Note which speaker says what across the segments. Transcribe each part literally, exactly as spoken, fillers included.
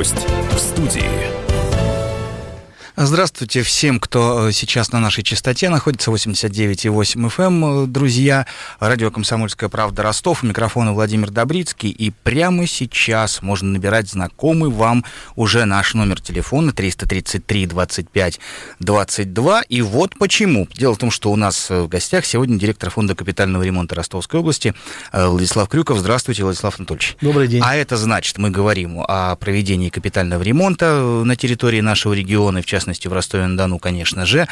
Speaker 1: Гость в студии.
Speaker 2: Здравствуйте всем, кто сейчас на нашей частоте находится, восемьдесят девять и восемь эф эм, друзья. Радио «Комсомольская правда» Ростов, у микрофона Владимир Добрицкий. И прямо сейчас можно набирать знакомый вам уже наш номер телефона триста тридцать три двадцать пять двадцать два. И вот почему. Дело в том, что у нас в гостях сегодня директор фонда капитального ремонта Ростовской области Владислав Крюков. Здравствуйте, Владислав Анатольевич.
Speaker 3: Добрый день.
Speaker 2: А это значит, мы говорим о проведении капитального ремонта на территории нашего региона, в частности, в Ростове-на-Дону, конечно же,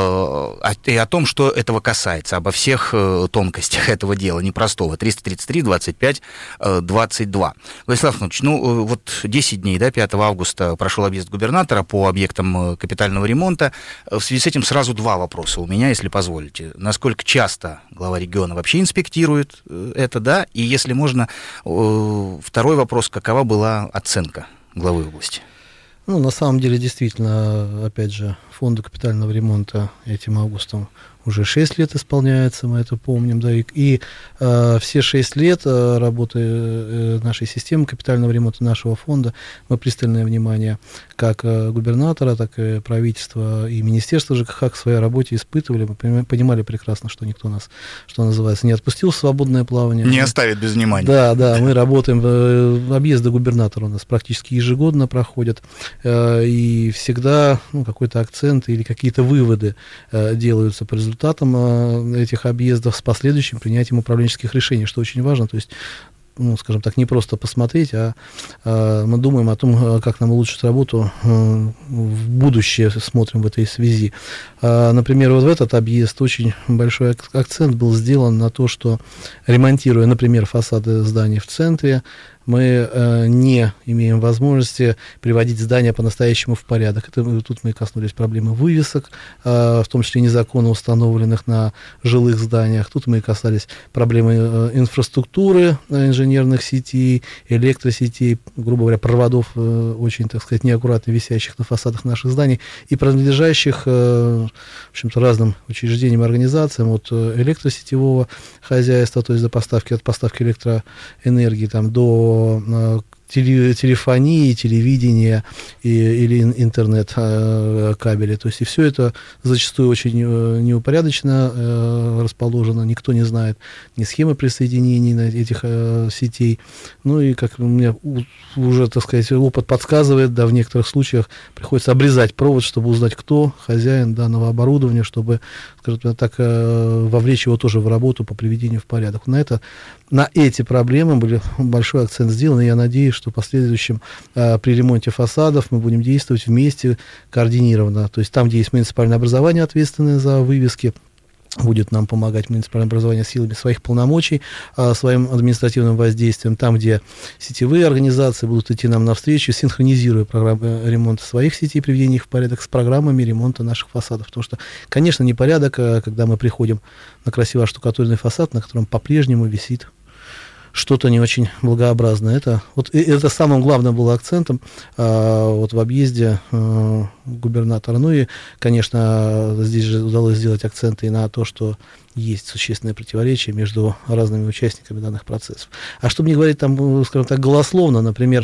Speaker 2: и о том, что этого касается, обо всех тонкостях этого дела непростого. триста тридцать три двадцать пять двадцать два. Владислав Анатольевич, ну вот десять дней, да, пятого августа прошел объезд губернатора по объектам капитального ремонта. В связи с этим сразу два вопроса у меня, если позволите. Насколько часто глава региона вообще инспектирует это, да? И если можно, второй вопрос, какова была оценка главы области?
Speaker 3: Ну, на самом деле, действительно, опять же, фонду капитального ремонта этим августом уже шесть лет исполняется, мы это помним, да, и, и э, все шесть лет э, работы э, нашей системы капитального ремонта нашего фонда мы пристальное внимание как э, губернатора, так и правительства и министерства ЖКХ к своей работе испытывали, мы понимали прекрасно, что никто нас, что называется, не отпустил в свободное плавание.
Speaker 2: Не оставит без внимания.
Speaker 3: Да, да, мы работаем, э, объезды губернатора у нас практически ежегодно проходят, э, и всегда ну, какой-то акцент или какие-то выводы э, делаются по результатам результатом этих объездов с последующим принятием управленческих решений, что очень важно, то есть, ну, скажем так, не просто посмотреть, а, а мы думаем о том, как нам улучшить работу а, в будущее, смотрим в этой связи. А, например, вот в этот объезд очень большой акцент был сделан на то, что ремонтируя, например, фасады зданий в центре, мы э, не имеем возможности приводить здания по-настоящему в порядок. Это, тут мы коснулись проблемы вывесок, э, в том числе незаконно установленных на жилых зданиях. Тут мы касались проблемы э, инфраструктуры, э, инженерных сетей, электросетей, грубо говоря, проводов, э, очень, так сказать, неаккуратно висящих на фасадах наших зданий и принадлежащих, э, в общем-то, разным учреждениям и организациям от э, электросетевого хозяйства, то есть до поставки, от поставки электроэнергии там, до телефонии, телевидения и, или интернет-кабели. То есть и все это зачастую очень неупорядоченно э, расположено, никто не знает ни схемы присоединения этих э, сетей. Ну и, как у меня уже, так сказать, опыт подсказывает, да, в некоторых случаях приходится обрезать провод, чтобы узнать, кто хозяин данного оборудования, чтобы, скажем так, э, вовлечь его тоже в работу по приведению в порядок. На это, на эти проблемы был большой акцент сделан, и я надеюсь, что в последующем э, при ремонте фасадов мы будем действовать вместе координированно. То есть там, где есть муниципальное образование, ответственное за вывески, будет нам помогать муниципальное образование силами своих полномочий, э, своим административным воздействием. Там, где сетевые организации будут идти нам навстречу, синхронизируя программы ремонта своих сетей, приведения их в порядок с программами ремонта наших фасадов. Потому что, конечно, непорядок, э, когда мы приходим на красиво оштукатуренный фасад, на котором по-прежнему висит что-то не очень благообразное. Это, вот, это самым главным было акцентом а, вот в объезде а, губернатора. Ну и, конечно, здесь же удалось сделать акценты и на то, что есть существенное противоречие между разными участниками данных процессов. А чтобы не говорить там, скажем так, голословно, например,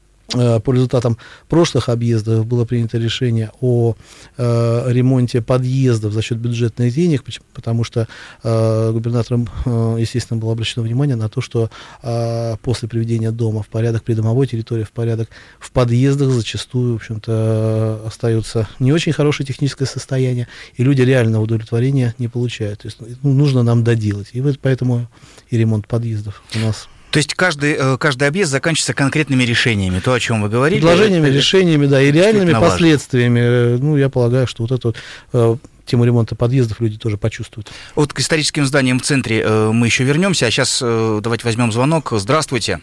Speaker 3: по результатам прошлых объездов было принято решение о э, ремонте подъездов за счет бюджетных денег, потому что э, губернатором, э, естественно, было обращено внимание на то, что э, после приведения дома в порядок, придомовой территории в порядок, в подъездах зачастую, в общем-то, остается не очень хорошее техническое состояние, и люди реального удовлетворения не получают. То есть ну, нужно нам доделать. И вот поэтому и ремонт подъездов у нас.
Speaker 2: То есть каждый, каждый объезд заканчивается конкретными решениями, то, о чем вы говорили.
Speaker 3: Предложениями, это, решениями, да, и реальными последствиями. Важно. Ну, я полагаю, что вот эту э, тему ремонта подъездов люди тоже почувствуют.
Speaker 2: Вот к историческим зданиям в центре э, мы еще вернемся, а сейчас э, давайте возьмем звонок. Здравствуйте.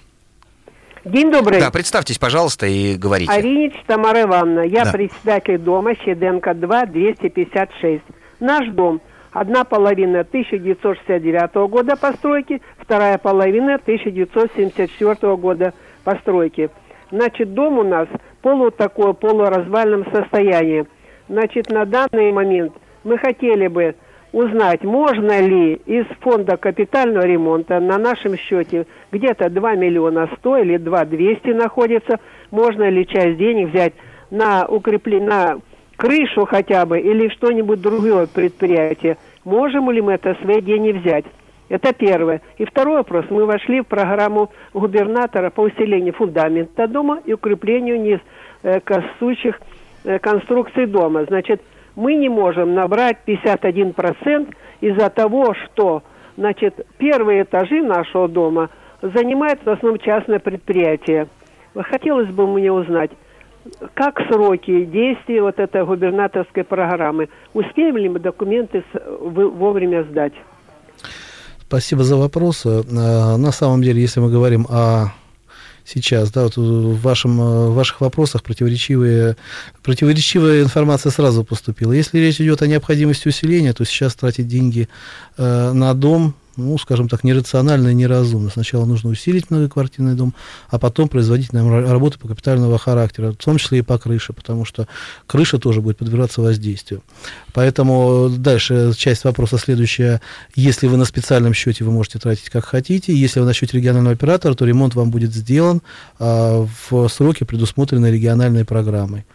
Speaker 4: День добрый.
Speaker 2: Да, представьтесь, пожалуйста, и говорите.
Speaker 4: Аринич Тамара Ивановна, я
Speaker 2: да.
Speaker 4: председатель дома Щеденко два, двести пятьдесят шесть. Наш дом. Одна половина тысяча девятьсот шестьдесят девятого года постройки, вторая половина тысяча девятьсот семьдесят четвёртого года постройки. Значит, дом у нас полу такое, полуразвальном состоянии. Значит, на данный момент мы хотели бы узнать, можно ли из фонда капитального ремонта на нашем счете где-то два миллиона сто или два двести находится, можно ли часть денег взять на укрепление, на крышу хотя бы или что-нибудь другое предприятие. Можем ли мы это свои деньги взять? Это первое. И второй вопрос. Мы вошли в программу губернатора по усилению фундамента дома и укреплению низ э, косучих э, конструкций дома. Значит, мы не можем набрать пятьдесят один процент из-за того, что, значит, первые этажи нашего дома занимает в основном частное предприятие. Хотелось бы мне узнать, как сроки действия вот этой губернаторской программы? Успеем ли мы документы вовремя сдать?
Speaker 3: Спасибо за вопросы. На самом деле, если мы говорим о сейчас, да, вот в, вашем, в ваших вопросах противоречивые, противоречивая информация сразу поступила. Если речь идет о необходимости усиления, то сейчас тратить деньги э, на дом, ну, скажем так, нерационально и неразумно. Сначала нужно усилить многоквартирный дом, а потом производить нам работы по капитального характера, в том числе и по крыше, потому что крыша тоже будет подвергаться воздействию. Поэтому дальше часть вопроса следующая. Если вы на специальном счете, вы можете тратить как хотите. Если вы на счете регионального оператора, то ремонт вам будет сделан а, в сроки, предусмотренные региональной программой.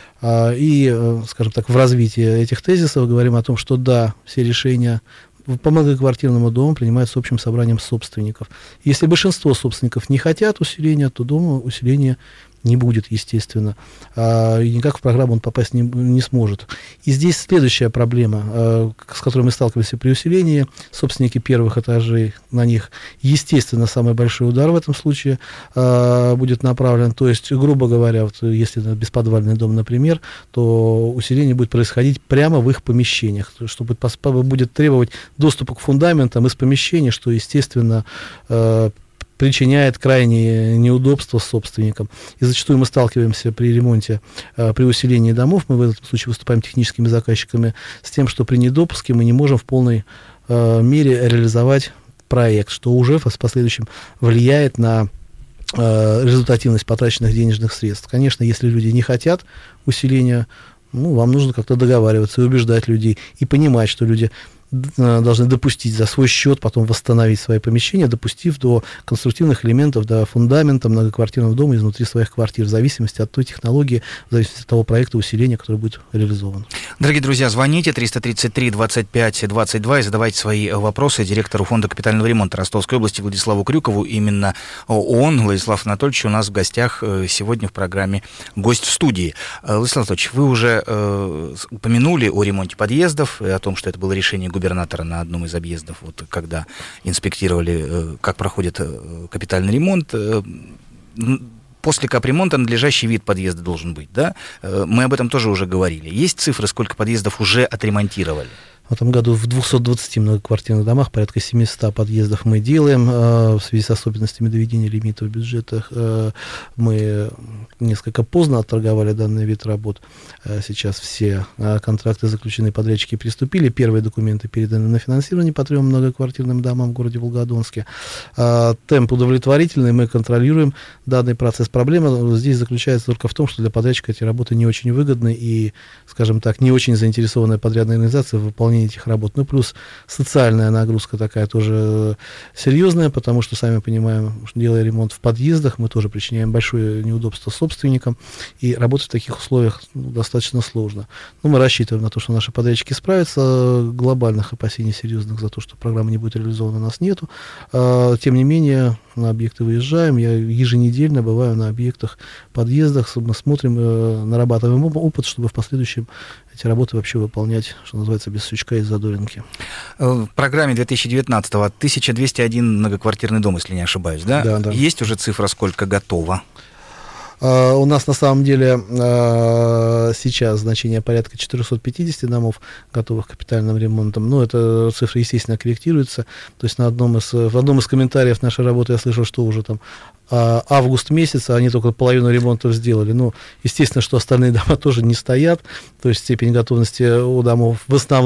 Speaker 3: И, скажем так, в развитии этих тезисов говорим о том, что да, все решения по многоквартирному дому принимается общим собранием собственников. Если большинство собственников не хотят усиления, то дома усиления не будет, естественно. А, и никак в программу он попасть не, не сможет. И здесь следующая проблема, а, с которой мы сталкиваемся при усилении. Собственники первых этажей, на них, естественно, самый большой удар в этом случае а, будет направлен. То есть, грубо говоря, вот, если это бесподвальный дом, например, то усиление будет происходить прямо в их помещениях, что будет, будет требовать доступа к фундаментам из помещений, что, естественно, а, причиняет крайние неудобства собственникам. И зачастую мы сталкиваемся при ремонте, при усилении домов, мы в этом случае выступаем техническими заказчиками, с тем, что при недопуске мы не можем в полной мере реализовать проект, что уже в последующем влияет на результативность потраченных денежных средств. Конечно, если люди не хотят усиления, ну, вам нужно как-то договариваться и убеждать людей, и понимать, что люди должны допустить за свой счет, потом восстановить свои помещения, допустив до конструктивных элементов, до фундамента многоквартирного дома изнутри своих квартир, в зависимости от той технологии, в зависимости от того проекта усиления, который будет реализован.
Speaker 2: Дорогие друзья, звоните триста тридцать три двадцать пять двадцать два и задавайте свои вопросы директору фонда капитального ремонта Ростовской области Владиславу Крюкову. Именно он, Владислав Анатольевич, у нас в гостях сегодня в программе «Гость в студии». Владислав Анатольевич, вы уже э, упомянули о ремонте подъездов, и о том, что это было решение губернатора губернатора на одном из объездов, вот, когда инспектировали, как проходит капитальный ремонт. После капремонта надлежащий вид подъезда должен быть, да? Мы об этом тоже уже говорили. Есть цифры, сколько подъездов уже отремонтировали?
Speaker 3: В этом году в двухстах двадцати многоквартирных домах порядка семисот подъездов мы делаем. В связи с особенностями доведения лимита в бюджетах мы несколько поздно отторговали данный вид работ. Сейчас все контракты заключены, подрядчики приступили. Первые документы переданы на финансирование по трем многоквартирным домам в городе Волгодонске. Темп удовлетворительный, мы контролируем данный процесс. Проблема здесь заключается только в том, что для подрядчика эти работы не очень выгодны и, скажем так, не очень заинтересованная подрядная организация в выполнении этих работ. Ну, плюс социальная нагрузка такая тоже серьезная, потому что, сами понимаем, делая ремонт в подъездах, мы тоже причиняем большое неудобство собственникам, и работать в таких условиях, ну, достаточно сложно. Но мы рассчитываем на то, что наши подрядчики справятся. Глобальных опасений серьезных за то, что программа не будет реализована, у нас нету. Тем не менее, на объекты выезжаем. Я еженедельно бываю на объектах, подъездах, мы смотрим, нарабатываем опыт, чтобы в последующем эти работы вообще выполнять, что называется, без сучка и задоринки.
Speaker 2: В программе две тысячи девятнадцатого тысяча двести один многоквартирный дом, если не ошибаюсь, да?
Speaker 3: Да, да.
Speaker 2: Есть уже цифра, сколько готово?
Speaker 3: Uh, у нас на самом деле uh, сейчас значение порядка четыреста пятьдесят домов, готовых к капитальным ремонтам. Но эта цифра, естественно, корректируется. То есть на одном из, в одном из комментариев нашей работы я слышал, что уже там uh, август месяц, а они только половину ремонтов сделали. Ну, естественно, что остальные дома тоже не стоят. То есть степень готовности у домов в основном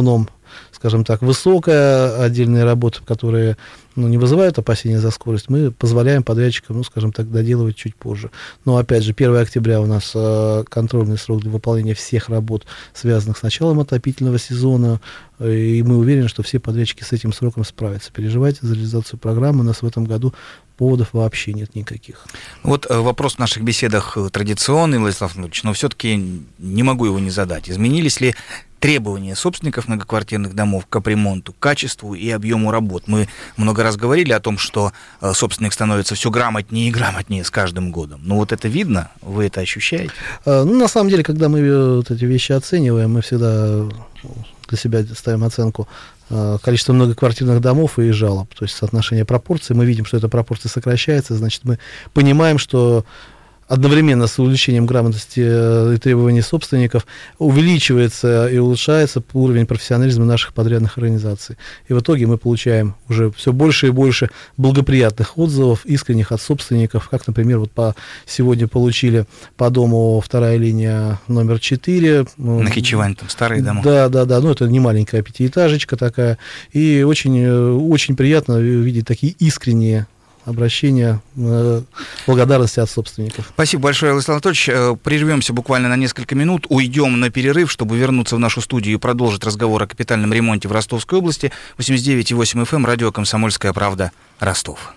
Speaker 3: скажем так, высокая, отдельные работы, которые, ну, не вызывают опасения за скорость, мы позволяем подрядчикам, ну, скажем так, доделывать чуть позже. Но, опять же, первого октября у нас э, контрольный срок для выполнения всех работ, связанных с началом отопительного сезона, и мы уверены, что все подрядчики с этим сроком справятся. Переживайте за реализацию программы, у нас в этом году поводов вообще нет никаких.
Speaker 2: Вот вопрос в наших беседах традиционный, Владислав Анатольевич, но все-таки не могу его не задать. Изменились ли требования собственников многоквартирных домов к капремонту, к качеству и объему работ? Мы много раз говорили о том, что собственник становится все грамотнее и грамотнее с каждым годом. Но вот это видно? Вы это ощущаете?
Speaker 3: Ну, на самом деле, когда мы вот эти вещи оцениваем, мы всегда для себя ставим оценку количество многоквартирных домов и жалоб, то есть соотношение пропорций. Мы видим, что эта пропорция сокращается, значит, мы понимаем, что одновременно с увеличением грамотности и требований собственников увеличивается и улучшается уровень профессионализма наших подрядных организаций. И в итоге мы получаем уже все больше и больше благоприятных отзывов, искренних от собственников, как, например, вот по, сегодня получили по дому вторая линия номер четыре.
Speaker 2: Нахичевань, там старые дома.
Speaker 3: Да, да, да, ну это не маленькая пятиэтажечка такая, и очень, очень приятно видеть такие искренние обращения, благодарности от собственников.
Speaker 2: Спасибо большое, Владислав Анатольевич. Прервемся буквально на несколько минут, уйдем на перерыв, чтобы вернуться в нашу студию и продолжить разговор о капитальном ремонте в Ростовской области. восемьдесят девять и восемь эф эм, радио «Комсомольская правда», Ростов.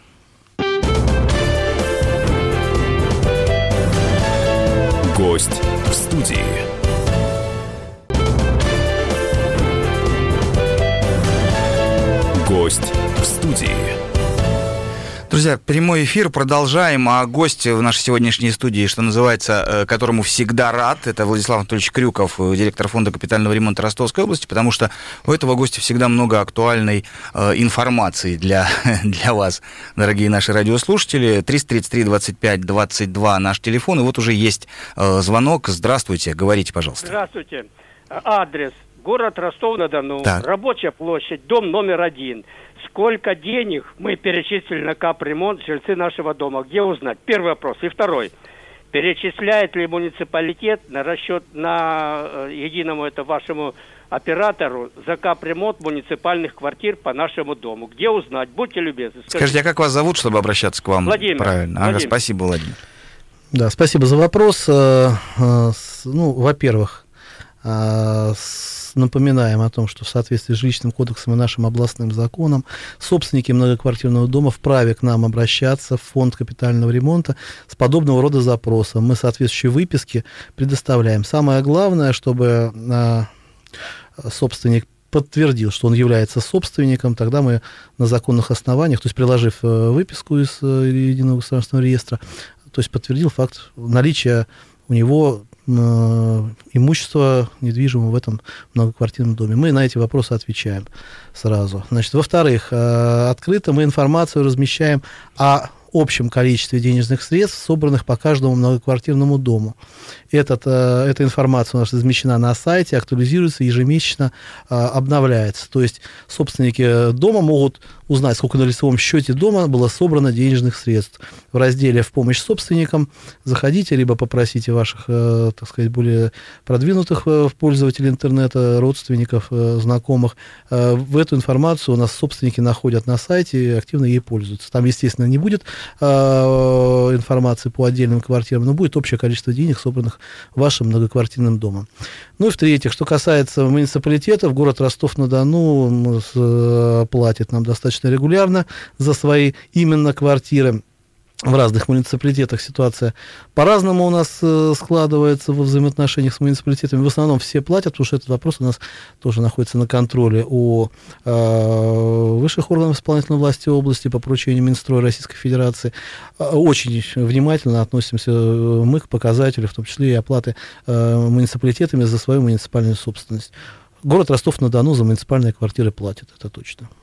Speaker 1: Гость в студии. Гость в студии.
Speaker 2: Друзья, прямой эфир продолжаем, а гость в нашей сегодняшней студии, что называется, которому всегда рад, это Владислав Анатольевич Крюков, директор фонда капитального ремонта Ростовской области, потому что у этого гостя всегда много актуальной э, информации для, для вас, дорогие наши радиослушатели. триста тридцать три двадцать пять двадцать два наш телефон, и вот уже есть э, звонок. Здравствуйте, говорите, пожалуйста.
Speaker 5: Здравствуйте. Адрес: город Ростов-на-Дону,
Speaker 2: так.
Speaker 5: Рабочая площадь, дом номер один. Сколько денег мы перечислили на капремонт жильцы нашего дома? Где узнать? Первый вопрос. И второй. Перечисляет ли муниципалитет на расчет на э, единому это вашему оператору за капремонт муниципальных квартир по нашему дому? Где узнать? Будьте любезны. Скажите,
Speaker 2: Скажите, а как вас зовут, чтобы обращаться к вам?
Speaker 5: Владимир.
Speaker 2: Правильно.
Speaker 5: Владимир.
Speaker 2: Ага, спасибо, Владимир.
Speaker 3: Да, спасибо за вопрос. Ну, во-первых, напоминаем о том, что в соответствии с жилищным кодексом и нашим областным законом собственники многоквартирного дома вправе к нам обращаться в фонд капитального ремонта с подобного рода запросом. Мы соответствующие выписки предоставляем. Самое главное, чтобы а, собственник подтвердил, что он является собственником, тогда мы на законных основаниях, то есть приложив выписку из Единого государственного реестра, то есть подтвердил факт наличия у него имущество недвижимого в этом многоквартирном доме. Мы на эти вопросы отвечаем сразу. Значит, во-вторых, открыто мы информацию размещаем о общем количестве денежных средств, собранных по каждому многоквартирному дому. Этот, эта информация у нас размещена на сайте, актуализируется, ежемесячно обновляется. То есть собственники дома могут узнать, сколько на лицевом счете дома было собрано денежных средств. В разделе «В помощь собственникам» заходите, либо попросите ваших, так сказать, более продвинутых пользователей интернета, родственников, знакомых. В эту информацию у нас собственники находят на сайте и активно ей пользуются. Там, естественно, не будет информации по отдельным квартирам, но будет общее количество денег, собранных вашим многоквартирным домом. Ну и в-третьих, что касается муниципалитетов, город Ростов-на-Дону платит нам достаточно регулярно за свои именно квартиры. В разных муниципалитетах ситуация по-разному у нас э, складывается во взаимоотношениях с муниципалитетами. В основном все платят, потому что этот вопрос у нас тоже находится на контроле у э, высших органов исполнительной власти области по поручению Минстроя Российской Федерации. Э, очень внимательно относимся мы к показателю, в том числе и оплаты э, муниципалитетами за свою муниципальную собственность. Город Ростов-на-Дону за муниципальные квартиры платит, это точно.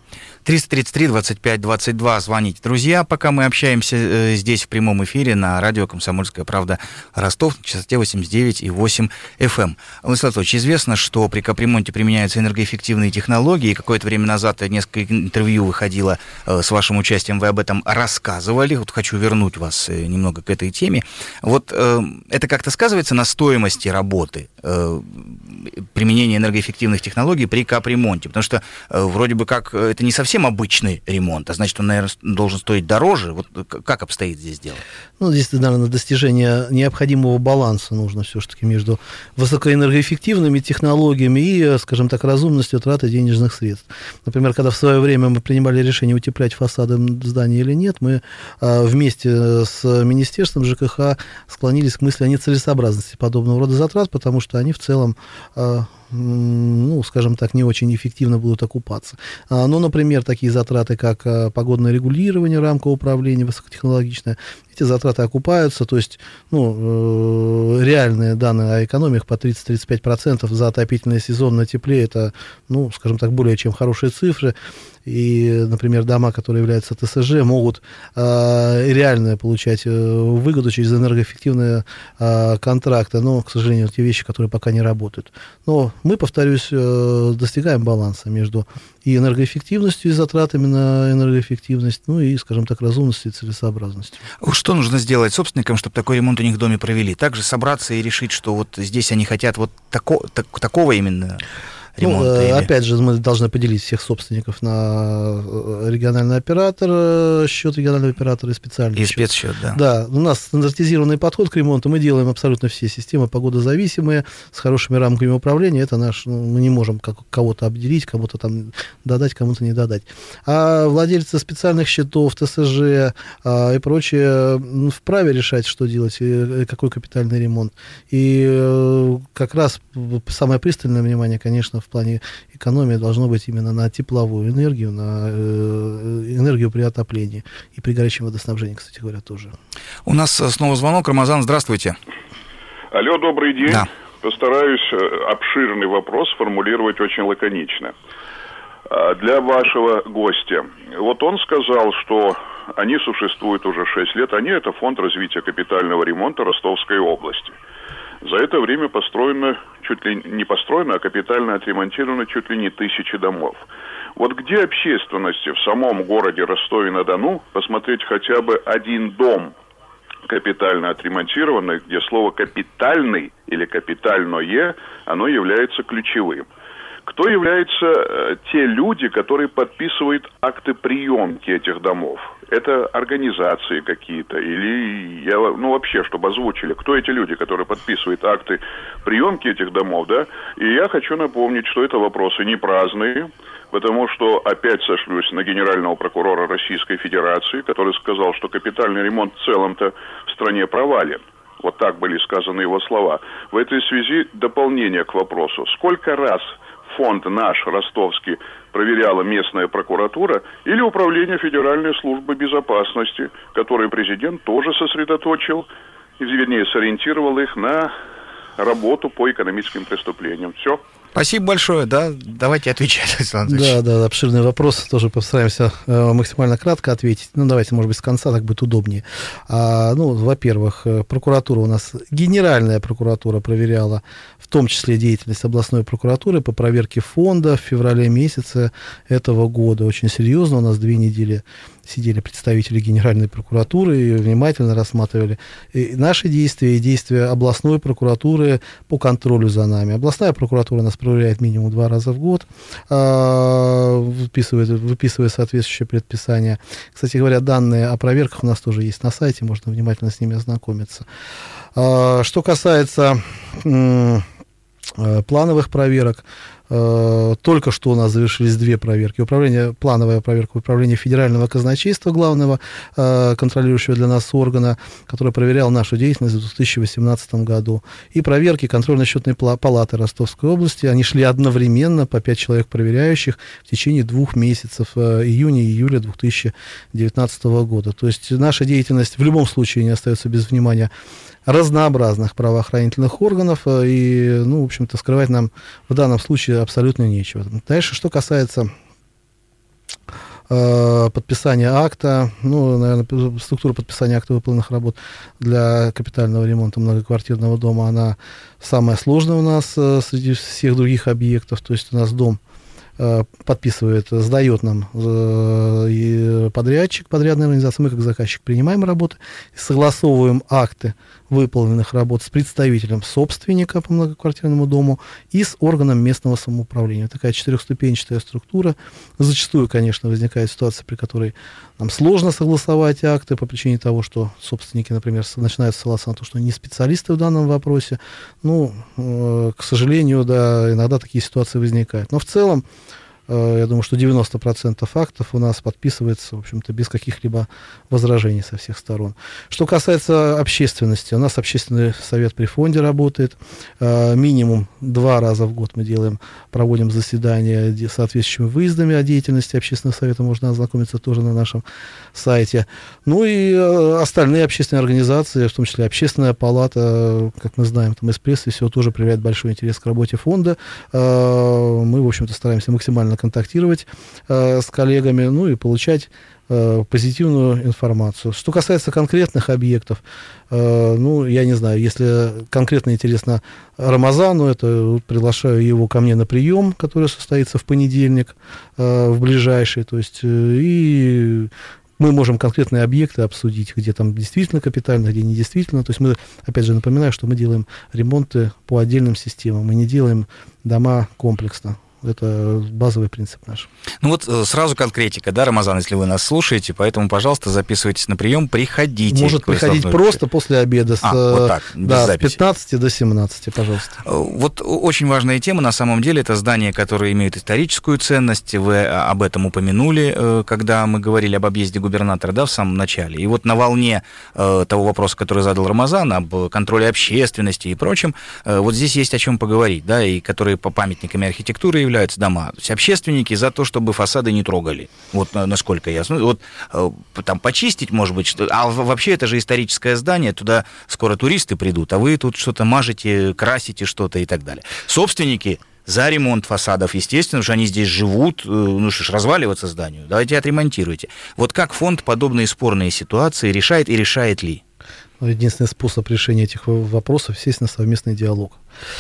Speaker 2: триста тридцать три двадцать пять двадцать два. Звоните, друзья, пока мы общаемся э, здесь в прямом эфире на радио «Комсомольская правда» Ростов на частоте восемьдесят девять и восемь эф эм. Владислав Анатольевич, известно, что при капремонте применяются энергоэффективные технологии. Какое-то время назад несколько интервью выходило э, с вашим участием, вы об этом рассказывали. Вот хочу вернуть вас э, немного к этой теме. Вот э, это как-то сказывается на стоимости работы э, применения энергоэффективных технологий при капремонте? Потому что э, вроде бы как это не совсем обычный ремонт, а значит, он, наверное, должен стоить дороже. Вот как обстоит здесь дело?
Speaker 3: Ну, здесь, наверное, достижение необходимого баланса нужно все-таки между высокоэнергоэффективными технологиями и, скажем так, разумностью траты денежных средств. Например, когда в свое время мы принимали решение утеплять фасады здания или нет, мы вместе с Министерством ЖКХ склонились к мысли о нецелесообразности подобного рода затрат, потому что они в целом, ну, скажем так, не очень эффективно будут окупаться. Ну, например, такие затраты, как погодное регулирование, рамковое управление высокотехнологичное, эти затраты окупаются, то есть, ну, реальные данные о экономиях по тридцать-тридцать пять процентов за отопительный сезон на тепле, это, ну, скажем так, более чем хорошие цифры. И, например, дома, которые являются ТСЖ, могут э, реально получать э, выгоду через энергоэффективные э, контракты, но, к сожалению, те вещи, которые пока не работают. Но мы, повторюсь, э, достигаем баланса между и энергоэффективностью, и затратами на энергоэффективность, ну и, скажем так, разумностью и целесообразностью.
Speaker 2: Что нужно сделать собственникам, чтобы такой ремонт у них в доме провели? Также собраться и решить, что вот здесь они хотят вот тако, так, такого именно...
Speaker 3: Ну, опять же, мы должны поделить всех собственников на региональный оператор, счет регионального оператора и специальный
Speaker 2: и
Speaker 3: счет.
Speaker 2: спецсчет, да.
Speaker 3: Да, у нас стандартизированный подход к ремонту, мы делаем абсолютно все системы погодозависимые, с хорошими рамками управления, это наш, ну, мы не можем как, кого-то обделить, кому-то там додать, кому-то не додать. А владельцы специальных счетов, ТСЖ а, и прочее ну, вправе решать, что делать, и какой капитальный ремонт. И как раз самое пристальное внимание, конечно, в плане экономии должно быть именно на тепловую энергию, на энергию при отоплении и при горячем водоснабжении, кстати говоря, тоже.
Speaker 2: У нас снова звонок. Рамазан, здравствуйте.
Speaker 6: Алло, добрый день.
Speaker 2: Да.
Speaker 6: Постараюсь обширный вопрос сформулировать очень лаконично. Для вашего гостя. Вот он сказал, что они существуют уже шесть лет. Они — это фонд развития капитального ремонта Ростовской области. За это время построено, чуть ли не построено, а капитально отремонтировано чуть ли не тысячи домов. Вот где общественности в самом городе Ростове-на-Дону посмотреть хотя бы один дом капитально отремонтированный, где слово «капитальный» или «капитальное» оно является ключевым? Кто являются э, те люди, которые подписывают акты приемки этих домов? Это организации какие-то или, я, ну вообще, чтобы озвучили, кто эти люди, которые подписывают акты приемки этих домов, да? И я хочу напомнить, что это вопросы не праздные, потому что опять сошлюсь на генерального прокурора Российской Федерации, который сказал, что капитальный ремонт в целом-то в стране провален. Вот так были сказаны его слова. В этой связи дополнение к вопросу. Сколько раз фонд наш, ростовский, проверяла местная прокуратура или Управление Федеральной службы безопасности, который президент тоже сосредоточил, вернее, сориентировал их на работу по экономическим преступлениям. Все.
Speaker 2: Спасибо большое, да, давайте отвечать, Александр
Speaker 3: Да,
Speaker 2: Анатольевич.
Speaker 3: да, обширный вопрос, тоже постараемся э, максимально кратко ответить. Ну, давайте, может быть, с конца, так будет удобнее. А, ну, во-первых, прокуратура у нас, Генеральная прокуратура проверяла, в том числе деятельность областной прокуратуры по проверке фонда в феврале месяце этого года. Очень серьезно, у нас две недели сидели представители Генеральной прокуратуры и внимательно рассматривали и наши действия и действия областной прокуратуры по контролю за нами. Областная прокуратура нас проверяет минимум два раза в год, выписывает, выписывая соответствующие предписания. Кстати говоря, данные о проверках у нас тоже есть на сайте, можно внимательно с ними ознакомиться. Что касается плановых проверок, только что у нас завершились две проверки. Управление, плановая проверка Управления Федерального казначейства, главного контролирующего для нас органа, который проверял нашу деятельность в две тысячи восемнадцатом году. И проверки контрольно-счетной палаты Ростовской области. Они шли одновременно, по пять человек проверяющих, в течение двух месяцев, июня и июля две тысячи девятнадцатого года. То есть наша деятельность в любом случае не остается без внимания разнообразных правоохранительных органов, и, ну, в общем-то, скрывать нам в данном случае абсолютно нечего. Дальше, что касается подписание акта, ну, наверное, структура подписания акта выполненных работ для капитального ремонта многоквартирного дома, она самая сложная у нас среди всех других объектов. То есть у нас дом подписывает, сдает нам подрядчик, подрядная организация, мы как заказчик принимаем работы, согласовываем акты выполненных работ с представителем собственника по многоквартирному дому и с органом местного самоуправления. Такая четырехступенчатая структура. Зачастую, конечно, возникает ситуация, при которой нам сложно согласовать акты по причине того, что собственники, например, начинают ссылаться на то, что они не специалисты в данном вопросе. Ну, э, к сожалению, да, иногда такие ситуации возникают. Но в целом, я думаю, что девяносто процентов актов у нас подписывается, в общем-то, без каких-либо возражений со всех сторон. Что касается общественности, у нас общественный совет при фонде работает. Минимум два раза в год мы делаем, проводим заседания с соответствующими выездами о деятельности общественного совета. Можно ознакомиться тоже на нашем сайте. Ну и остальные общественные организации, в том числе общественная палата, как мы знаем, там из прессы, все тоже проявляет большой интерес к работе фонда. Мы, в общем-то, стараемся максимально контактировать э, с коллегами, ну и получать э, позитивную информацию. Что касается конкретных объектов, э, ну, я не знаю, если конкретно интересно Рамазану, это приглашаю его ко мне на прием, который состоится в понедельник, э, в ближайший, то есть, э, и мы можем конкретные объекты обсудить, где там действительно капитально, где не действительно. То есть мы, опять же, напоминаю, что мы делаем ремонты по отдельным системам, мы не делаем дома комплексно. Это базовый принцип наш.
Speaker 2: Ну вот сразу конкретика, да, Рамазан, если вы нас слушаете, поэтому, пожалуйста, записывайтесь на прием, приходите.
Speaker 3: Может приходить просто после обеда с,
Speaker 2: а, вот так, без
Speaker 3: да,
Speaker 2: записи.
Speaker 3: С пятнадцати до семнадцати, пожалуйста.
Speaker 2: Вот очень важная тема, на самом деле, это здания, которые имеют историческую ценность. Вы об этом упомянули, когда мы говорили об объезде губернатора, да, в самом начале. И вот на волне того вопроса, который задал Рамазан, об контроле общественности и прочем, вот здесь есть о чем поговорить, да, и которые по памятниками архитектуры являются дома. То есть общественники за то, чтобы фасады не трогали. Вот насколько я знаю. Вот там почистить, может быть, что... а вообще это же историческое здание, туда скоро туристы придут, а вы тут что-то мажете, красите что-то и так далее. Собственники за ремонт фасадов, естественно, что они здесь живут, ну что ж, разваливаться зданию, давайте отремонтируйте. Вот как фонд подобные спорные ситуации решает и решает ли?
Speaker 3: Единственный способ решения этих вопросов, естественно, совместный диалог.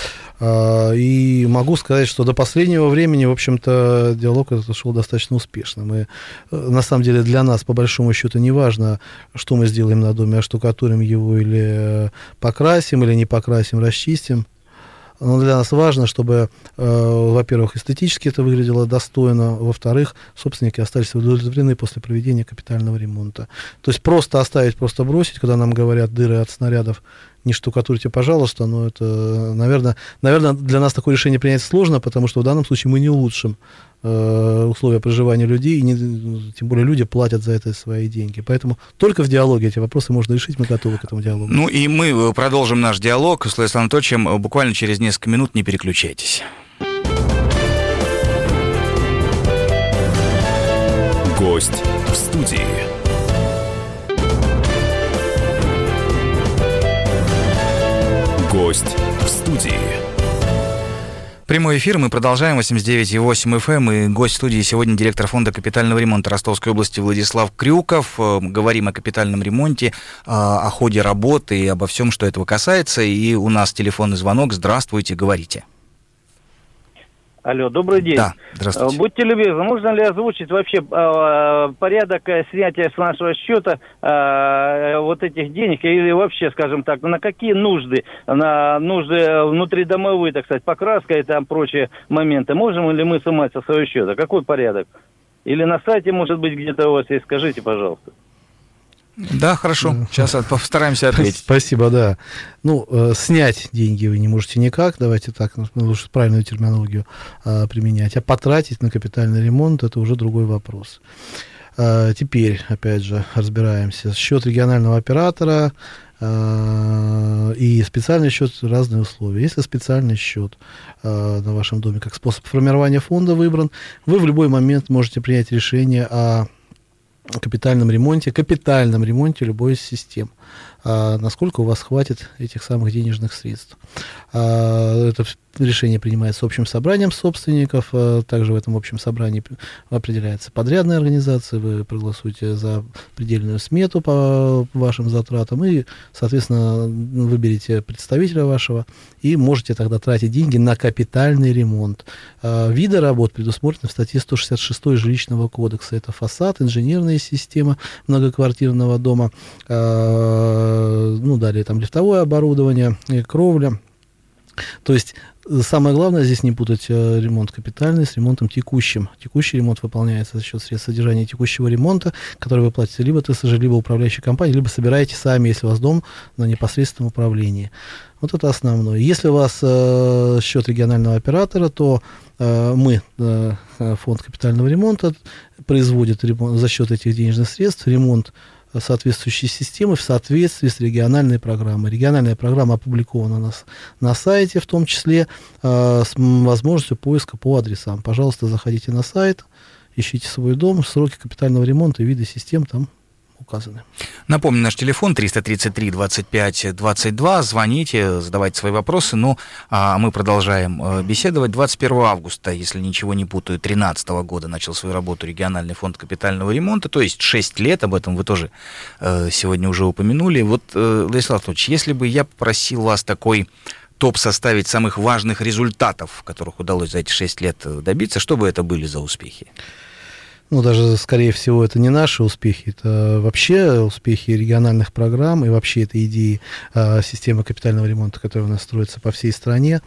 Speaker 3: И могу сказать, что до последнего времени, в общем-то, диалог этот шел достаточно успешно. Мы, на самом деле, для нас, по большому счету, не важно, что мы сделаем на доме, оштукатурим его или покрасим, или не покрасим, расчистим. Но для нас важно, чтобы, э, во-первых, эстетически это выглядело достойно, во-вторых, собственники остались удовлетворены после проведения капитального ремонта. То есть просто оставить, просто бросить, когда нам говорят дыры от снарядов, не штукатурьте, пожалуйста, но это, наверное, наверное, для нас такое решение принять сложно, потому что в данном случае мы не улучшим э, условия проживания людей, и не, тем более люди платят за это свои деньги. Поэтому только в диалоге эти вопросы можно решить, мы готовы к этому диалогу.
Speaker 2: Ну и мы продолжим наш диалог с Владиславом Анатольевичем буквально через несколько минут, не переключайтесь.
Speaker 1: Гость в студии. Гость в студии.
Speaker 2: Прямой эфир, мы продолжаем, восемьдесят девять и восемь эф эм, и гость студии сегодня директор фонда капитального ремонта Ростовской области Владислав Крюков. Говорим о капитальном ремонте, о ходе работы и обо всем, что этого касается. И у нас телефонный звонок. Здравствуйте, говорите.
Speaker 7: Алло, добрый день.
Speaker 2: Да, здравствуйте.
Speaker 7: Будьте любезны, можно ли озвучить вообще э, порядок снятия с нашего счета э, вот этих денег, или вообще, скажем так, на какие нужды, на нужды внутридомовые, так сказать, покраска и там прочие моменты, можем ли мы снимать со своего счета? Какой порядок? Или на сайте, может быть, где-то у вас есть, скажите, пожалуйста.
Speaker 2: Да, хорошо. Сейчас постараемся ответить.
Speaker 3: Спасибо, да. Ну, э, снять деньги вы не можете никак, давайте так, лучше правильную терминологию э, применять. А потратить на капитальный ремонт — это уже другой вопрос. Э, теперь, опять же, разбираемся. Счет регионального оператора э, и специальный счет — разные условия. Если специальный счет э, на вашем доме как способ формирования фонда выбран, вы в любой момент можете принять решение о капитальном ремонте, капитальном ремонте любой из систем. а насколько у вас хватит этих самых денежных средств. А, это решение принимается общим собранием собственников, а также в этом общем собрании определяется подрядная организация, вы проголосуете за предельную смету по вашим затратам и, соответственно, выберете представителя вашего и можете тогда тратить деньги на капитальный ремонт. А, виды работ предусмотрены в статье сто шестьдесят шесть Жилищного кодекса. Это фасад, инженерная система многоквартирного дома, а, ну, далее там лифтовое оборудование, кровля. То есть самое главное здесь не путать ремонт капитальный с ремонтом текущим. Текущий ремонт выполняется за счет средств содержания текущего ремонта, который вы платите либо ТСЖ, либо управляющей компании, либо собираете сами, если у вас дом на непосредственном управлении. Вот это основное. Если у вас э, счет регионального оператора, то э, мы, э, фонд капитального ремонта, производит ремонт, за счет этих денежных средств ремонт соответствующей системы в соответствии с региональной программой. Региональная программа опубликована у нас на сайте, в том числе э, с возможностью поиска по адресам. Пожалуйста, заходите на сайт, ищите свой дом, сроки капитального ремонта и виды систем там указаны.
Speaker 2: Напомню, наш телефон триста тридцать три двадцать пять двадцать два. Звоните, задавайте свои вопросы. Ну, а мы продолжаем э, беседовать. двадцать первого августа, если ничего не путаю, две тысячи тринадцатого года начал свою работу региональный фонд капитального ремонта, то есть шесть лет, об этом вы тоже э, сегодня уже упомянули. Вот, э, Владислав Анатольевич, если бы я попросил вас такой топ составить самых важных результатов, которых удалось за эти шесть лет добиться, что бы это были за успехи?
Speaker 3: Ну, даже, скорее всего, это не наши успехи, это вообще успехи региональных программ и вообще это идеи э, системы капитального ремонта, которая у нас строится по всей стране.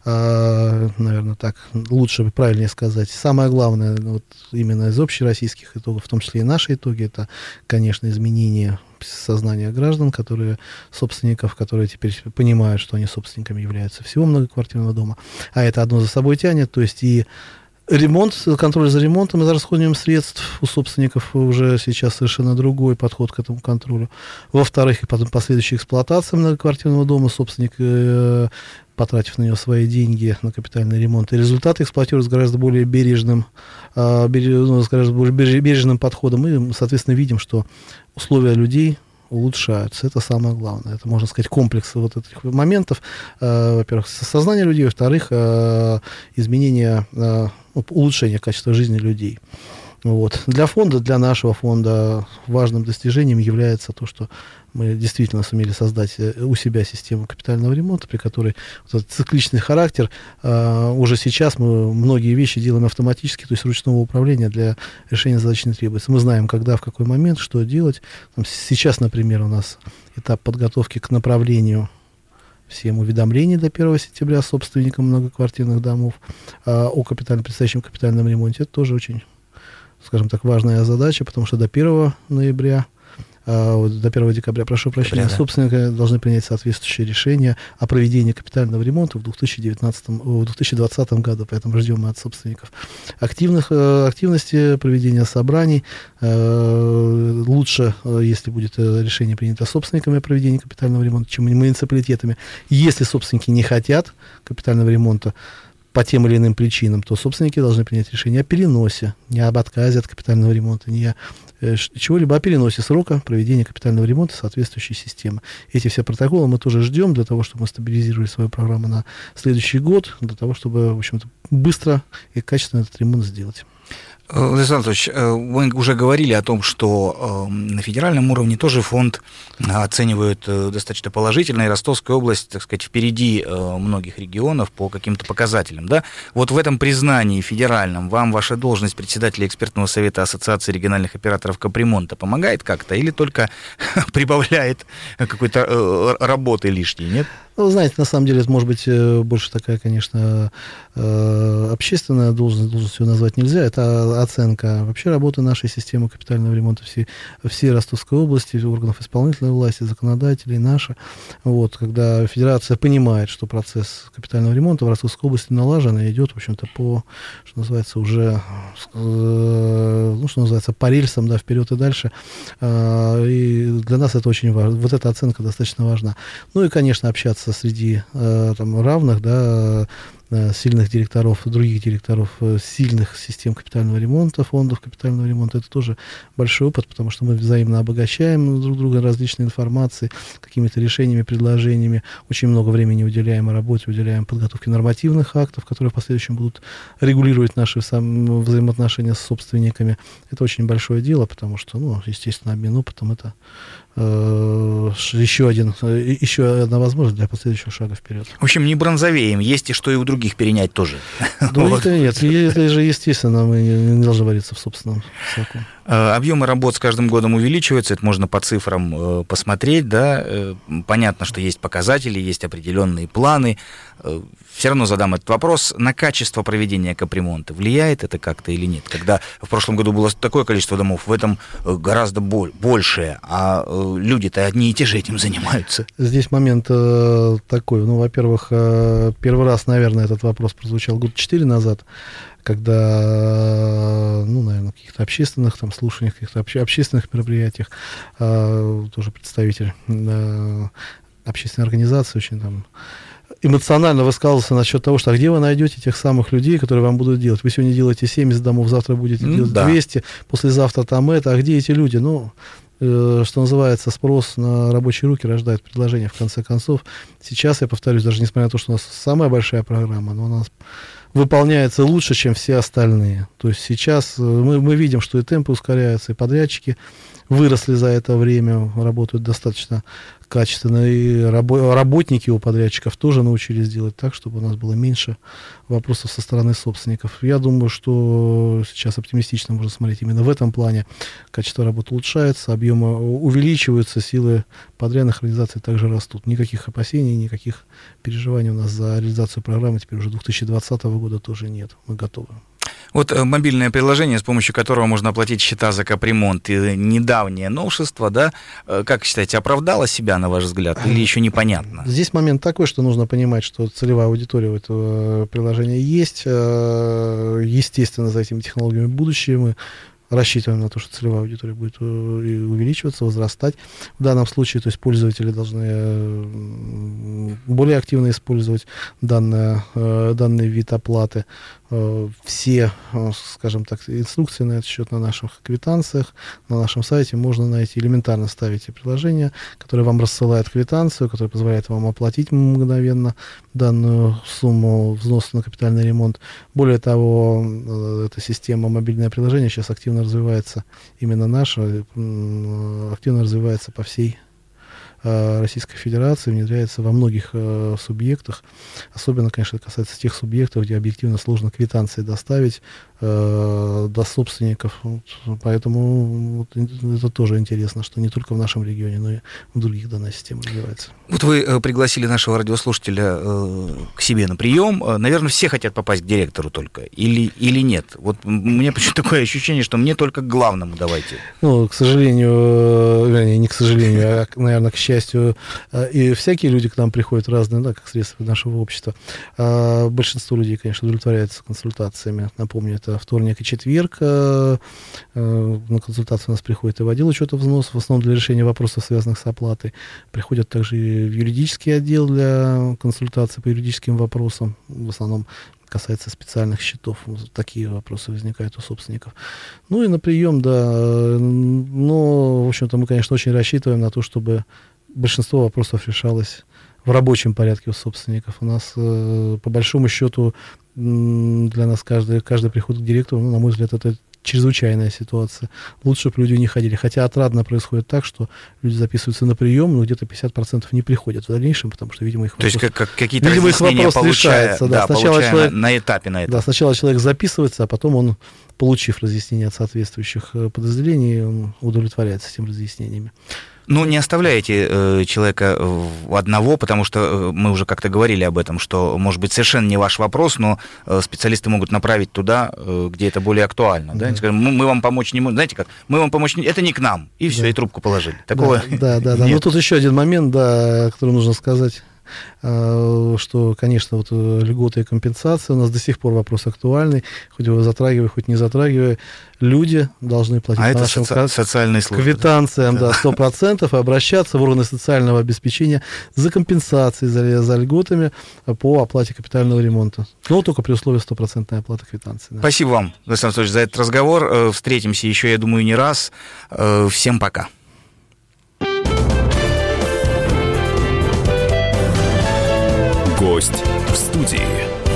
Speaker 3: Э, наверное, так лучше, правильнее сказать. Самое главное, вот именно из общероссийских итогов, в том числе и наши итоги, это, конечно, изменение сознания граждан, которые, собственников, которые теперь понимают, что они собственниками являются всего многоквартирного дома, а это одно за собой тянет, то есть и ремонт, контроль за ремонтом и за расходованием средств у собственников уже сейчас совершенно другой подход к этому контролю. Во-вторых, и потом последующая эксплуатация многоквартирного дома, собственник, э, потратив на него свои деньги на капитальный ремонт, и результаты эксплуатируют с гораздо более бережным, э, береж, ну, с гораздо более бережным подходом, и мы, соответственно, видим, что условия людей улучшаются. Это самое главное. Это, можно сказать, комплекс вот этих моментов. Э, во-первых, сознание людей, во-вторых, э, изменение, э, улучшение качества жизни людей. Вот. Для фонда, для нашего фонда важным достижением является то, что мы действительно сумели создать у себя систему капитального ремонта, при которой вот этот цикличный характер, э, уже сейчас мы многие вещи делаем автоматически, то есть ручного управления для решения задач не требуется. Мы знаем, когда, в какой момент, что делать. Там, сейчас, например, у нас этап подготовки к направлению всем уведомлений до первого сентября собственникам многоквартирных домов э, о капитальном, предстоящем капитальном ремонте. Это тоже очень, скажем так, важная задача, потому что до первого ноября, э, до первого декабря, прошу прощения, да, собственники должны принять соответствующее решение о проведении капитального ремонта в две тысячи девятнадцатом, в две тысячи двадцатом году, поэтому ждем мы от собственников активных, э, активности проведения собраний. Э, лучше, э, если будет решение принято собственниками о проведении капитального ремонта, чем муниципалитетами. Если собственники не хотят капитального ремонта по тем или иным причинам, то собственники должны принять решение о переносе, не об отказе от капитального ремонта, не о э, чего-либо, о переносе срока проведения капитального ремонта соответствующей системы. Эти все протоколы мы тоже ждем для того, чтобы мы стабилизировали свою программу на следующий год, для того, чтобы, в общем-то, быстро и качественно этот ремонт сделать.
Speaker 2: Владислав Анатольевич, вы уже говорили о том, что на федеральном уровне тоже фонд оценивает достаточно положительно, и Ростовская область, так сказать, впереди многих регионов по каким-то показателям, да? Вот в этом признании федеральном вам ваша должность председателя экспертного совета Ассоциации региональных операторов капремонта помогает как-то или только прибавляет какой-то работы лишней, нет?
Speaker 3: Ну, знаете, на самом деле, это может быть больше такая, конечно, общественная должность, должность ее назвать нельзя, это оценка вообще работы нашей системы капитального ремонта всей, всей Ростовской области, органов исполнительной власти, законодателей, наша. Вот, когда федерация понимает, что процесс капитального ремонта в Ростовской области налажен и идет, в общем-то, по, что называется, уже, ну, что называется, по рельсам, да, вперед и дальше. И для нас это очень важно. Вот эта оценка достаточно важна. Ну и, конечно, общаться среди э, там, равных, да, сильных директоров, других директоров сильных систем капитального ремонта, фондов капитального ремонта. Это тоже большой опыт, потому что мы взаимно обогащаем друг друга различной информацией, какими-то решениями, предложениями. Очень много времени уделяем работе, уделяем подготовке нормативных актов, которые в последующем будут регулировать наши сам, взаимоотношения с собственниками. Это очень большое дело, потому что, ну, естественно, обмен опытом — это э, еще, один, еще одна возможность для последующего шага вперед.
Speaker 2: В общем, не бронзовеем, есть и что и у других перенять тоже.
Speaker 3: Ну, это нет, это же естественно, мы не должны вариться в собственном соку.
Speaker 2: Объемы работ с каждым годом увеличиваются, это можно по цифрам посмотреть, да, понятно, что есть показатели, есть определенные планы. Все равно задам этот вопрос: на качество проведения капремонта влияет это как-то или нет? Когда в прошлом году было такое количество домов, в этом гораздо большее, а люди-то одни и те же этим занимаются.
Speaker 3: Здесь момент э, такой, ну, во-первых, э, первый раз, наверное, этот вопрос прозвучал года четыре назад, когда, ну, наверное, в каких-то общественных там слушаниях, каких-то обще- общественных мероприятиях э, тоже представитель э, общественной организации очень там эмоционально высказывался насчет того, что а где вы найдете тех самых людей, которые вам будут делать? Вы сегодня делаете семьдесят домов, завтра будете
Speaker 2: mm,
Speaker 3: делать
Speaker 2: да.
Speaker 3: двести, послезавтра там это, а где эти люди? Ну, э, что называется, спрос на рабочие руки рождает предложение, в конце концов. Сейчас, я повторюсь, даже несмотря на то, что у нас самая большая программа, но у нас выполняется лучше, чем все остальные. То есть сейчас мы, мы видим, что и темпы ускоряются, и подрядчики выросли за это время, работают достаточно качественно, и рабо- работники у подрядчиков тоже научились делать так, чтобы у нас было меньше вопросов со стороны собственников. Я думаю, что сейчас оптимистично можно смотреть именно в этом плане. Качество работы улучшается, объемы увеличиваются, силы подрядных организаций также растут. Никаких опасений, никаких переживаний у нас за реализацию программы теперь уже две тысячи двадцатого года тоже нет. Мы готовы.
Speaker 2: Вот мобильное приложение, с помощью которого можно оплатить счета за капремонт, и недавнее новшество, да, как считаете, оправдало себя, на ваш взгляд, или еще непонятно?
Speaker 3: Здесь момент такой, что нужно понимать, что целевая аудитория у этого приложения есть. Естественно, за этими технологиями будущее. Мы рассчитываем на то, что целевая аудитория будет увеличиваться, возрастать. В данном случае, то есть пользователи должны более активно использовать данное, данный вид оплаты. Все, скажем так, инструкции на этот счет на наших квитанциях, на нашем сайте можно найти. Элементарно ставите приложение, которое вам рассылает квитанцию, которое позволяет вам оплатить мгновенно данную сумму взноса на капитальный ремонт. Более того, эта система, мобильное приложение сейчас активно развивается, именно наша, активно развивается по всей Российской Федерации, внедряется во многих э, субъектах. Особенно, конечно, касается тех субъектов, где объективно сложно квитанции доставить э, до собственников. Вот, поэтому вот, это тоже интересно, что не только в нашем регионе, но и в других данная система развивается.
Speaker 2: Вот вы э, пригласили нашего радиослушателя э, к себе на прием. Э, наверное, все хотят попасть к директору только. Или, или нет? Вот у меня почему-то такое ощущение, что мне только к главному давайте.
Speaker 3: Ну, к сожалению, вернее, не к сожалению, а, наверное, к счастью, и всякие люди к нам приходят разные, да, как средства нашего общества. А большинство людей, конечно, удовлетворяются консультациями. Напомню, это вторник и четверг. На консультацию у нас приходит и в отдел учета взносов, в основном для решения вопросов, связанных с оплатой. Приходят также и в юридический отдел для консультации по юридическим вопросам. В основном касается специальных счетов. Вот такие вопросы возникают у собственников. Ну и на прием, да. Но, в общем-то, мы, конечно, очень рассчитываем на то, чтобы большинство вопросов решалось в рабочем порядке у собственников. У нас, э, по большому счету, для нас каждый, каждый приход к директору, ну, на мой взгляд, это чрезвычайная ситуация. Лучше бы люди не ходили. Хотя отрадно происходит так, что люди записываются на прием, но где-то пятьдесят процентов не приходят в дальнейшем, потому что, видимо, их вопрос...
Speaker 2: То есть как, как какие-то
Speaker 3: видимо,
Speaker 2: разъяснения
Speaker 3: их вопрос
Speaker 2: получая,
Speaker 3: решается.
Speaker 2: Да,
Speaker 3: Да, сначала человек,
Speaker 2: на этапе, на этапе.
Speaker 3: Да, сначала человек записывается, а потом он, получив разъяснения от соответствующих подразделений, он удовлетворяется этими разъяснениями.
Speaker 2: Ну, не оставляете э, человека одного, потому что э, мы уже как-то говорили об этом, что, может быть, совершенно не ваш вопрос, но э, специалисты могут направить туда, э, где это более актуально. Да. Да? Скажем, мы, мы вам помочь не можем. Знаете как? Мы вам помочь не... Это не к нам. И все, да. И трубку положили. Такого
Speaker 3: да, да, да, да. Но тут еще один момент, да, который нужно сказать. что, конечно, вот льготы и компенсации у нас до сих пор вопрос актуальный, хоть его затрагивая, хоть не затрагивая, люди должны платить
Speaker 2: а
Speaker 3: по
Speaker 2: это
Speaker 3: нашим
Speaker 2: соци- социальные службы,
Speaker 3: квитанциям,
Speaker 2: да,
Speaker 3: да, сто процентов, и обращаться в органы социального обеспечения за компенсацией, за, за льготами по оплате капитального ремонта. Но только при условии стопроцентной оплаты квитанции. Да.
Speaker 2: Спасибо вам, Александр Анатольевич, за этот разговор. Встретимся еще, я думаю, не раз. Всем пока.
Speaker 1: Гость в студии.